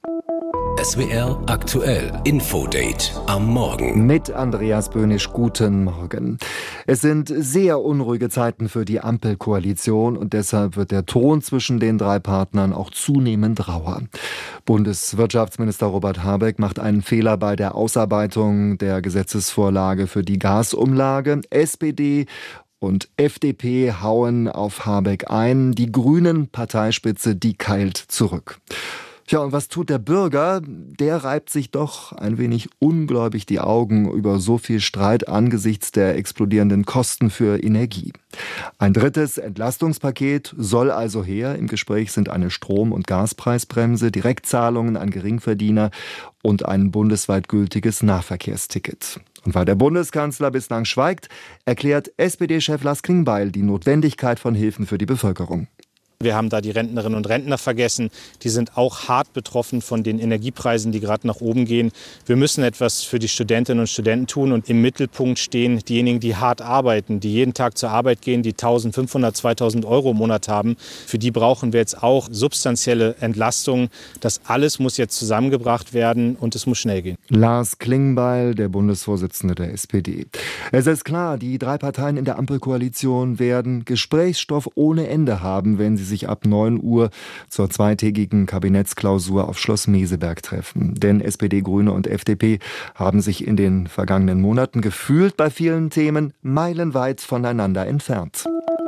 SWR aktuell Infodate am Morgen. Mit Andreas Böhnisch, guten Morgen. Es sind sehr unruhige Zeiten für die Ampelkoalition und deshalb wird der Ton zwischen den drei Partnern auch zunehmend rauer. Bundeswirtschaftsminister Robert Habeck macht einen Fehler bei der Ausarbeitung der Gesetzesvorlage für die Gasumlage. SPD und FDP hauen auf Habeck ein. Die Grünen Parteispitze, die keilt zurück. Tja, und was tut der Bürger? Der reibt sich doch ein wenig ungläubig die Augen über so viel Streit angesichts der explodierenden Kosten für Energie. Ein drittes Entlastungspaket soll also her. Im Gespräch sind eine Strom- und Gaspreisbremse, Direktzahlungen an Geringverdiener und ein bundesweit gültiges Nahverkehrsticket. Und weil der Bundeskanzler bislang schweigt, erklärt SPD-Chef Lars Klingbeil die Notwendigkeit von Hilfen für die Bevölkerung. Wir haben da die Rentnerinnen und Rentner vergessen. Die sind auch hart betroffen von den Energiepreisen, die gerade nach oben gehen. Wir müssen etwas für die Studentinnen und Studenten tun. Und im Mittelpunkt stehen diejenigen, die hart arbeiten, die jeden Tag zur Arbeit gehen, die 1.500, 2.000 Euro im Monat haben. Für die brauchen wir jetzt auch substanzielle Entlastungen. Das alles muss jetzt zusammengebracht werden und es muss schnell gehen. Lars Klingbeil, der Bundesvorsitzende der SPD. Es ist klar, die drei Parteien in der Ampelkoalition werden Gesprächsstoff ohne Ende haben, wenn sie sich ab 9 Uhr zur zweitägigen Kabinettsklausur auf Schloss Meseberg treffen. Denn SPD, Grüne und FDP haben sich in den vergangenen Monaten gefühlt bei vielen Themen meilenweit voneinander entfernt.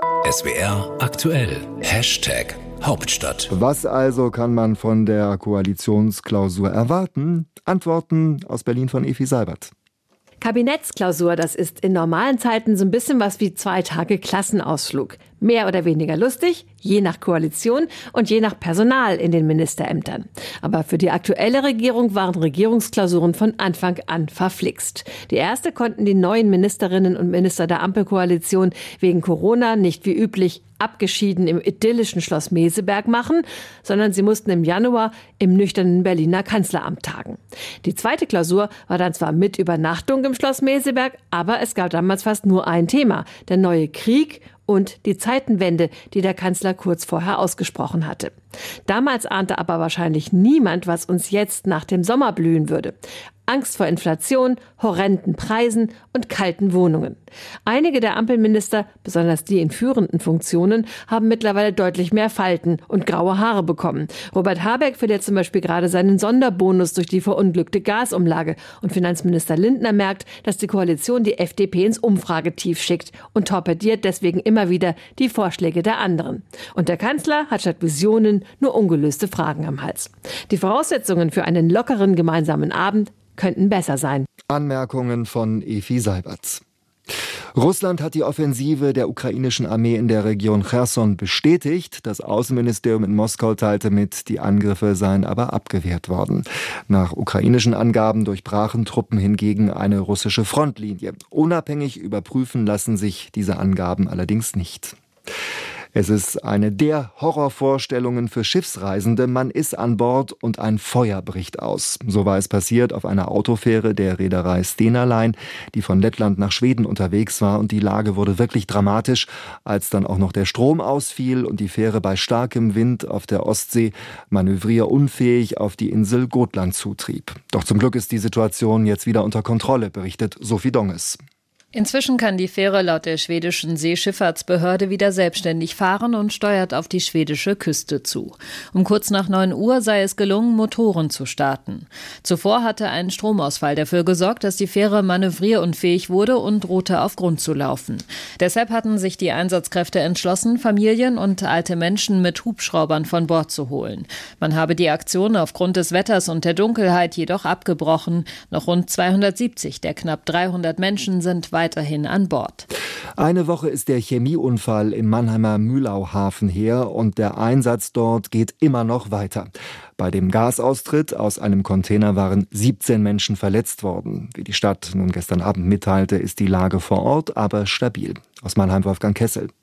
SWR aktuell #Hauptstadt. Was also kann man von der Koalitionsklausur erwarten? Antworten aus Berlin von Efi Seibert. Kabinettsklausur, das ist in normalen Zeiten so ein bisschen was wie 2 Tage Klassenausflug. Mehr oder weniger lustig, je nach Koalition und je nach Personal in den Ministerämtern. Aber für die aktuelle Regierung waren Regierungsklausuren von Anfang an verflixt. Die erste konnten die neuen Ministerinnen und Minister der Ampelkoalition wegen Corona nicht wie üblich abgeschieden im idyllischen Schloss Meseberg machen, sondern sie mussten im Januar im nüchternen Berliner Kanzleramt tagen. Die zweite Klausur war dann zwar mit Übernachtung im Schloss Meseberg, aber es gab damals fast nur ein Thema: der neue Krieg und die Zeitenwende, die der Kanzler kurz vorher ausgesprochen hatte. Damals ahnte aber wahrscheinlich niemand, was uns jetzt nach dem Sommer blühen würde. Angst vor Inflation, horrenden Preisen und kalten Wohnungen. Einige der Ampelminister, besonders die in führenden Funktionen, haben mittlerweile deutlich mehr Falten und graue Haare bekommen. Robert Habeck verliert zum Beispiel gerade seinen Sonderbonus durch die verunglückte Gasumlage. Und Finanzminister Lindner merkt, dass die Koalition die FDP ins Umfragetief schickt und torpediert deswegen immer wieder die Vorschläge der anderen. Und der Kanzler hat statt Visionen nur ungelöste Fragen am Hals. Die Voraussetzungen für einen lockeren gemeinsamen Abend könnten besser sein. Anmerkungen von Efi Seibert. Russland hat die Offensive der ukrainischen Armee in der Region Cherson bestätigt. Das Außenministerium in Moskau teilte mit, die Angriffe seien aber abgewehrt worden. Nach ukrainischen Angaben durchbrachen Truppen hingegen eine russische Frontlinie. Unabhängig überprüfen lassen sich diese Angaben allerdings nicht. Es ist eine der Horrorvorstellungen für Schiffsreisende. Man ist an Bord und ein Feuer bricht aus. So war es passiert auf einer Autofähre der Reederei Stena Line, die von Lettland nach Schweden unterwegs war. Und die Lage wurde wirklich dramatisch, als dann auch noch der Strom ausfiel und die Fähre bei starkem Wind auf der Ostsee manövrierunfähig auf die Insel Gotland zutrieb. Doch zum Glück ist die Situation jetzt wieder unter Kontrolle, berichtet Sophie Donges. Inzwischen kann die Fähre laut der schwedischen Seeschifffahrtsbehörde wieder selbstständig fahren und steuert auf die schwedische Küste zu. Um kurz nach 9 Uhr sei es gelungen, Motoren zu starten. Zuvor hatte ein Stromausfall dafür gesorgt, dass die Fähre manövrierunfähig wurde und drohte auf Grund zu laufen. Deshalb hatten sich die Einsatzkräfte entschlossen, Familien und alte Menschen mit Hubschraubern von Bord zu holen. Man habe die Aktion aufgrund des Wetters und der Dunkelheit jedoch abgebrochen. Noch rund 270 der knapp 300 Menschen sind weiterhin an Bord. Eine Woche ist der Chemieunfall im Mannheimer Mühlauhafen her und der Einsatz dort geht immer noch weiter. Bei dem Gasaustritt aus einem Container waren 17 Menschen verletzt worden. Wie die Stadt nun gestern Abend mitteilte, ist die Lage vor Ort aber stabil. Aus Mannheim Wolfgang Kessel.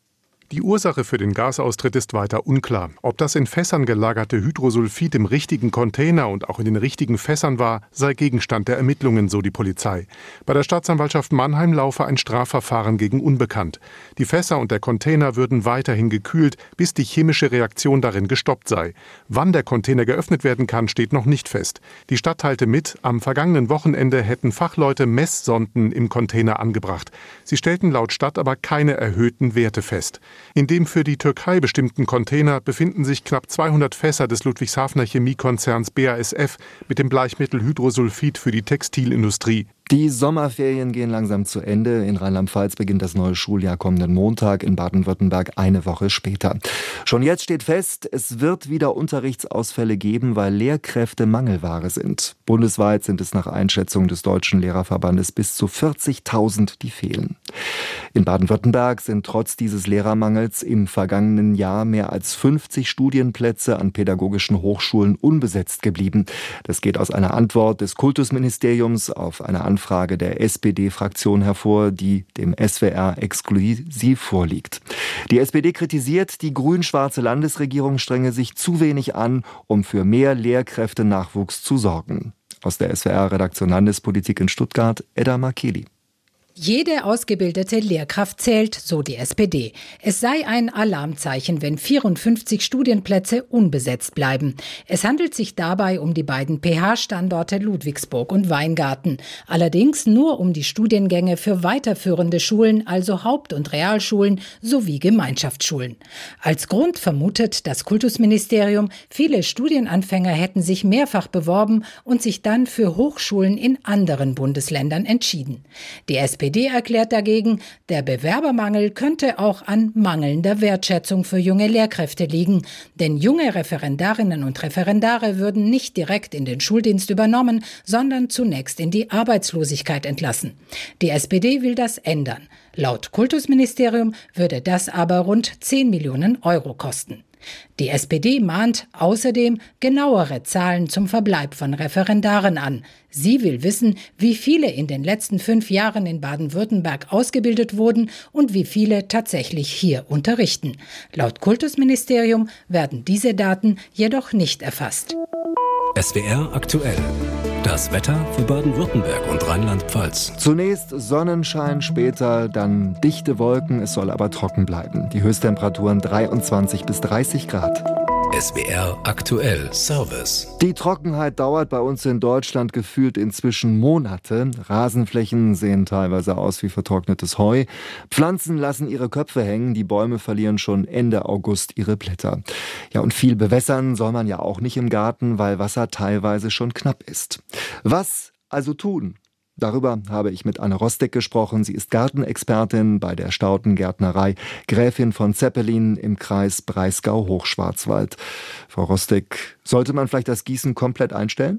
Die Ursache für den Gasaustritt ist weiter unklar. Ob das in Fässern gelagerte Hydrosulfid im richtigen Container und auch in den richtigen Fässern war, sei Gegenstand der Ermittlungen, so die Polizei. Bei der Staatsanwaltschaft Mannheim laufe ein Strafverfahren gegen Unbekannt. Die Fässer und der Container würden weiterhin gekühlt, bis die chemische Reaktion darin gestoppt sei. Wann der Container geöffnet werden kann, steht noch nicht fest. Die Stadt teilte mit, am vergangenen Wochenende hätten Fachleute Messsonden im Container angebracht. Sie stellten laut Stadt aber keine erhöhten Werte fest. In dem für die Türkei bestimmten Container befinden sich knapp 200 Fässer des Ludwigshafener Chemiekonzerns BASF mit dem Bleichmittel Hydrosulfid für die Textilindustrie. Die Sommerferien gehen langsam zu Ende. In Rheinland-Pfalz beginnt das neue Schuljahr kommenden Montag, in Baden-Württemberg eine Woche später. Schon jetzt steht fest, es wird wieder Unterrichtsausfälle geben, weil Lehrkräfte Mangelware sind. Bundesweit sind es nach Einschätzung des Deutschen Lehrerverbandes bis zu 40.000, die fehlen. In Baden-Württemberg sind trotz dieses Lehrermangels im vergangenen Jahr mehr als 50 Studienplätze an pädagogischen Hochschulen unbesetzt geblieben. Das geht aus einer Antwort des Kultusministeriums auf eine Anfrage der SPD-Fraktion hervor, die dem SWR exklusiv vorliegt. Die SPD kritisiert, die grün-schwarze Landesregierung strenge sich zu wenig an, um für mehr Lehrkräftenachwuchs zu sorgen. Aus der SWR-Redaktion Landespolitik in Stuttgart, Edda Markeli. Jede ausgebildete Lehrkraft zählt, so die SPD. Es sei ein Alarmzeichen, wenn 54 Studienplätze unbesetzt bleiben. Es handelt sich dabei um die beiden PH-Standorte Ludwigsburg und Weingarten. Allerdings nur um die Studiengänge für weiterführende Schulen, also Haupt- und Realschulen sowie Gemeinschaftsschulen. Als Grund vermutet das Kultusministerium, viele Studienanfänger hätten sich mehrfach beworben und sich dann für Hochschulen in anderen Bundesländern entschieden. Die SPD erklärt dagegen, der Bewerbermangel könnte auch an mangelnder Wertschätzung für junge Lehrkräfte liegen. Denn junge Referendarinnen und Referendare würden nicht direkt in den Schuldienst übernommen, sondern zunächst in die Arbeitslosigkeit entlassen. Die SPD will das ändern. Laut Kultusministerium würde das aber rund 10 Millionen Euro kosten. Die SPD mahnt außerdem genauere Zahlen zum Verbleib von Referendaren an. Sie will wissen, wie viele in den letzten 5 Jahren in Baden-Württemberg ausgebildet wurden und wie viele tatsächlich hier unterrichten. Laut Kultusministerium werden diese Daten jedoch nicht erfasst. SWR aktuell. Das Wetter für Baden-Württemberg und Rheinland-Pfalz. Zunächst Sonnenschein, später dann dichte Wolken, es soll aber trocken bleiben. Die Höchsttemperaturen 23 bis 30 Grad. SWR aktuell Service. Die Trockenheit dauert bei uns in Deutschland gefühlt inzwischen Monate. Rasenflächen sehen teilweise aus wie vertrocknetes Heu. Pflanzen lassen ihre Köpfe hängen. Die Bäume verlieren schon Ende August ihre Blätter. Ja, und viel bewässern soll man ja auch nicht im Garten, weil Wasser teilweise schon knapp ist. Was also tun? Darüber habe ich mit Anne Rostek gesprochen. Sie ist Gartenexpertin bei der Staudengärtnerei Gräfin von Zeppelin im Kreis Breisgau-Hochschwarzwald. Frau Rostek, sollte man vielleicht das Gießen komplett einstellen?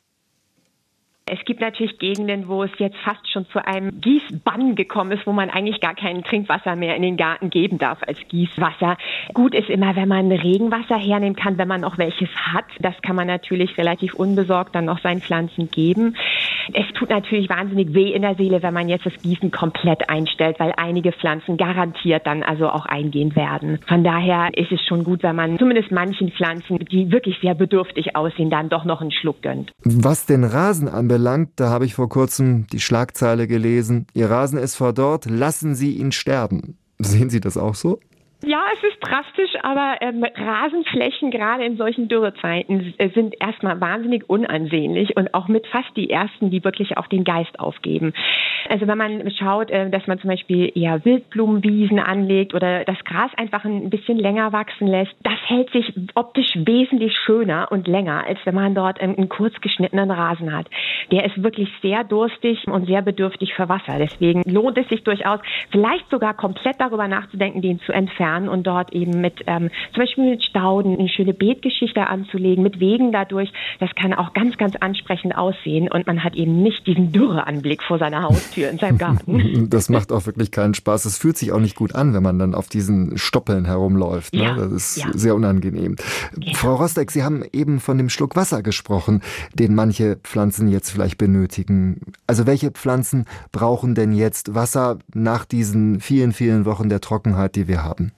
Es gibt natürlich Gegenden, wo es jetzt fast schon zu einem Gießbann gekommen ist, wo man eigentlich gar kein Trinkwasser mehr in den Garten geben darf als Gießwasser. Gut ist immer, wenn man Regenwasser hernehmen kann, wenn man auch welches hat. Das kann man natürlich relativ unbesorgt dann noch seinen Pflanzen geben. Es tut natürlich wahnsinnig weh in der Seele, wenn man jetzt das Gießen komplett einstellt, weil einige Pflanzen garantiert dann also auch eingehen werden. Von daher ist es schon gut, wenn man zumindest manchen Pflanzen, die wirklich sehr bedürftig aussehen, dann doch noch einen Schluck gönnt. Was den Rasen anbelangt, da habe ich vor kurzem die Schlagzeile gelesen: Ihr Rasen ist verdorrt, lassen Sie ihn sterben. Sehen Sie das auch so? Ja, es ist drastisch, aber Rasenflächen gerade in solchen Dürrezeiten sind erstmal wahnsinnig unansehnlich und auch mit fast die ersten, die wirklich auch den Geist aufgeben. Also wenn man schaut, dass man zum Beispiel eher Wildblumenwiesen anlegt oder das Gras einfach ein bisschen länger wachsen lässt, das hält sich optisch wesentlich schöner und länger, als wenn man dort einen kurz geschnittenen Rasen hat. Der ist wirklich sehr durstig und sehr bedürftig für Wasser. Deswegen lohnt es sich durchaus, vielleicht sogar komplett darüber nachzudenken, den zu entfernen und dort eben mit zum Beispiel mit Stauden eine schöne Beetgeschichte anzulegen, mit Wegen dadurch. Das kann auch ganz, ganz ansprechend aussehen und man hat eben nicht diesen Dürreanblick vor seiner Haustür in seinem Garten. Das macht auch wirklich keinen Spaß. Es fühlt sich auch nicht gut an, wenn man dann auf diesen Stoppeln herumläuft. Ne? Ja, das ist sehr unangenehm. Ja. Frau Rostek, Sie haben eben von dem Schluck Wasser gesprochen, den manche Pflanzen jetzt vielleicht benötigen. Also welche Pflanzen brauchen denn jetzt Wasser nach diesen vielen, vielen Wochen der Trockenheit, die wir haben?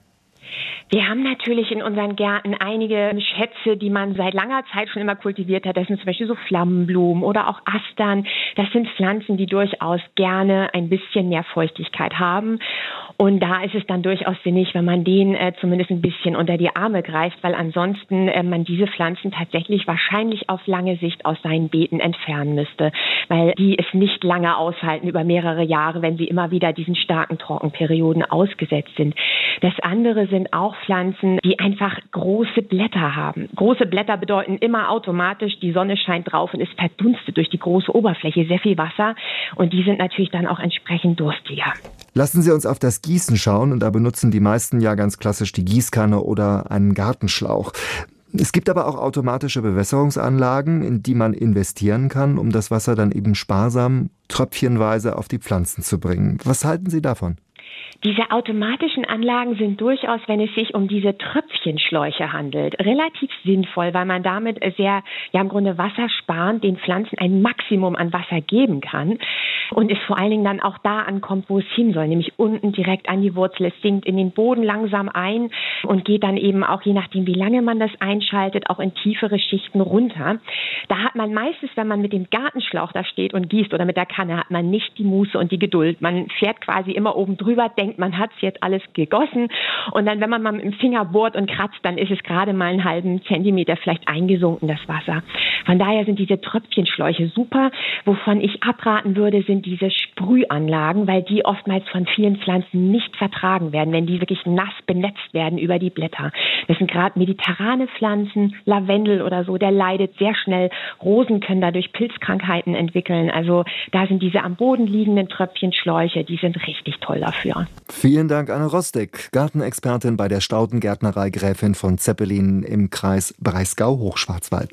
Wir haben natürlich in unseren Gärten einige Schätze, die man seit langer Zeit schon immer kultiviert hat. Das sind zum Beispiel so Flammenblumen oder auch Astern. Das sind Pflanzen, die durchaus gerne ein bisschen mehr Feuchtigkeit haben. Und da ist es dann durchaus sinnig, wenn man denen zumindest ein bisschen unter die Arme greift, weil ansonsten man diese Pflanzen tatsächlich wahrscheinlich auf lange Sicht aus seinen Beeten entfernen müsste, weil die es nicht lange aushalten über mehrere Jahre, wenn sie immer wieder diesen starken Trockenperioden ausgesetzt sind. Das andere sind auch Pflanzen, die einfach große Blätter haben. Große Blätter bedeuten immer automatisch, die Sonne scheint drauf und es verdunstet durch die große Oberfläche sehr viel Wasser und die sind natürlich dann auch entsprechend durstiger. Lassen Sie uns auf das Gießen schauen und da benutzen die meisten ja ganz klassisch die Gießkanne oder einen Gartenschlauch. Es gibt aber auch automatische Bewässerungsanlagen, in die man investieren kann, um das Wasser dann eben sparsam, tröpfchenweise auf die Pflanzen zu bringen. Was halten Sie davon? Diese automatischen Anlagen sind durchaus, wenn es sich um diese Tröpfchenschläuche handelt, relativ sinnvoll, weil man damit im Grunde wassersparend den Pflanzen ein Maximum an Wasser geben kann und es vor allen Dingen dann auch da ankommt, wo es hin soll, nämlich unten direkt an die Wurzel. Es sinkt in den Boden langsam ein und geht dann eben auch, je nachdem wie lange man das einschaltet, auch in tiefere Schichten runter. Da hat man meistens, wenn man mit dem Gartenschlauch da steht und gießt oder mit der Kanne, hat man nicht die Muße und die Geduld. Man fährt quasi immer oben drüber, denkt, man hat es jetzt alles gegossen und dann, wenn man mal mit dem Finger bohrt und kratzt, dann ist es gerade mal einen halben Zentimeter vielleicht eingesunken, das Wasser. Von daher sind diese Tröpfchenschläuche super. Wovon ich abraten würde, sind diese Sprühanlagen, weil die oftmals von vielen Pflanzen nicht vertragen werden, wenn die wirklich nass benetzt werden über die Blätter. Das sind gerade mediterrane Pflanzen, Lavendel oder so, der leidet sehr schnell. Rosen können dadurch Pilzkrankheiten entwickeln. Also da sind diese am Boden liegenden Tröpfchenschläuche, die sind richtig toll dafür. Vielen Dank, Anne Rostek, Gartenexpertin bei der Staudengärtnerei Gräfin von Zeppelin im Kreis Breisgau-Hochschwarzwald.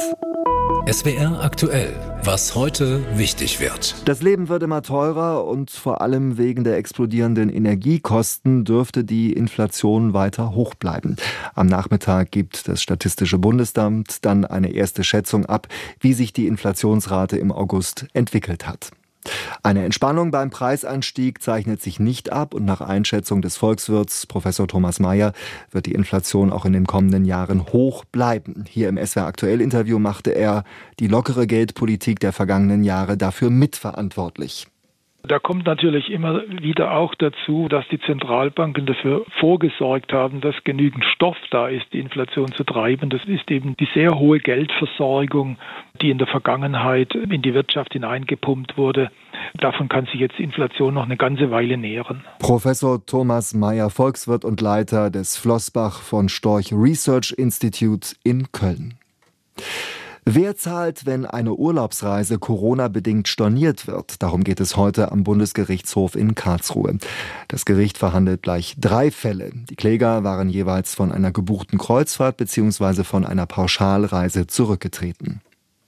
SWR aktuell, was heute wichtig wird. Das Leben wird immer teurer und vor allem wegen der explodierenden Energiekosten dürfte die Inflation weiter hoch bleiben. Am Nachmittag gibt das Statistische Bundesamt dann eine erste Schätzung ab, wie sich die Inflationsrate im August entwickelt hat. Eine Entspannung beim Preisanstieg zeichnet sich nicht ab und nach Einschätzung des Volkswirts Professor Thomas Mayer wird die Inflation auch in den kommenden Jahren hoch bleiben. Hier im SWR Aktuell Interview machte er die lockere Geldpolitik der vergangenen Jahre dafür mitverantwortlich. Da kommt natürlich immer wieder auch dazu, dass die Zentralbanken dafür vorgesorgt haben, dass genügend Stoff da ist, die Inflation zu treiben. Das ist eben die sehr hohe Geldversorgung, die in der Vergangenheit in die Wirtschaft hineingepumpt wurde. Davon kann sich jetzt die Inflation noch eine ganze Weile nähren. Professor Thomas Mayer, Volkswirt und Leiter des Flossbach von Storch Research Institute in Köln. Wer zahlt, wenn eine Urlaubsreise Corona-bedingt storniert wird? Darum geht es heute am Bundesgerichtshof in Karlsruhe. Das Gericht verhandelt gleich 3 Fälle. Die Kläger waren jeweils von einer gebuchten Kreuzfahrt bzw. von einer Pauschalreise zurückgetreten.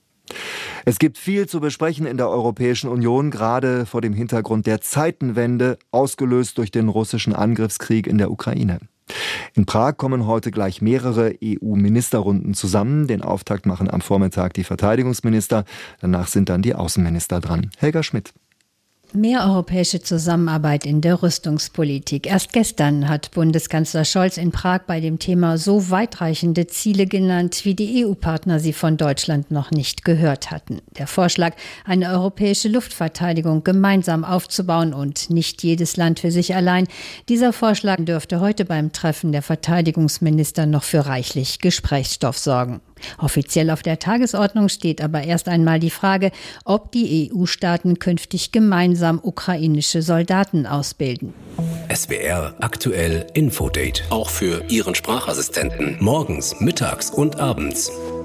Es gibt viel zu besprechen in der Europäischen Union, gerade vor dem Hintergrund der Zeitenwende, ausgelöst durch den russischen Angriffskrieg in der Ukraine. In Prag kommen heute gleich mehrere EU-Ministerrunden zusammen. Den Auftakt machen am Vormittag die Verteidigungsminister. Danach sind dann die Außenminister dran. Helga Schmidt. Mehr europäische Zusammenarbeit in der Rüstungspolitik. Erst gestern hat Bundeskanzler Scholz in Prag bei dem Thema so weitreichende Ziele genannt, wie die EU-Partner sie von Deutschland noch nicht gehört hatten. Der Vorschlag, eine europäische Luftverteidigung gemeinsam aufzubauen und nicht jedes Land für sich allein. Dieser Vorschlag dürfte heute beim Treffen der Verteidigungsminister noch für reichlich Gesprächsstoff sorgen. Offiziell auf der Tagesordnung steht aber erst einmal die Frage, ob die EU-Staaten künftig gemeinsam ukrainische Soldaten ausbilden. SWR aktuell Infodate. Auch für Ihren Sprachassistenten. Morgens, mittags und abends.